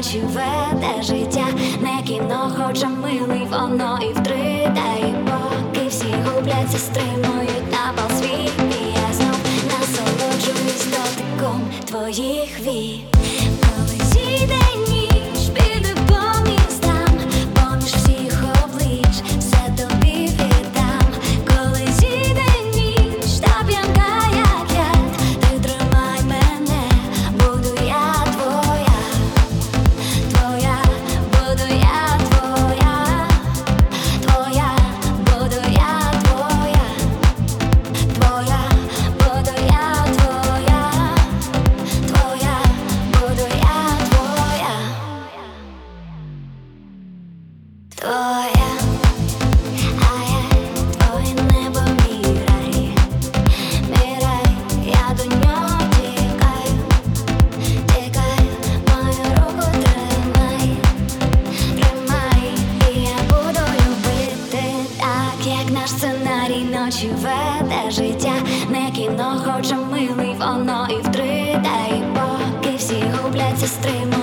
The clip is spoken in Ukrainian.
ночі веде життя, не кіно, хоча милий, воно і втри, та і поки всі губляться, стримують напал свій, і я знов насолоджуюсь дотиком твоїх вій. Коли зійде ніч, піду по містам, поміж всіх облич все тобі віддам. Коли зійде ніч, та п'янка як яд, ти тримай мене, буду я твоя, твоя, буду я твоя, твоя, буду я твоя, твоя, буду я твоя, твоя, буду я твоя, твоя. А я твоє небо, мій рай, я до нього тікаю, тікаю, мою руку тримай, тримай, і я буду любити так, як наш сценарій ночі веде життя, не кіно, хоча милий, воно і втри, та і поки всі губляться, стримують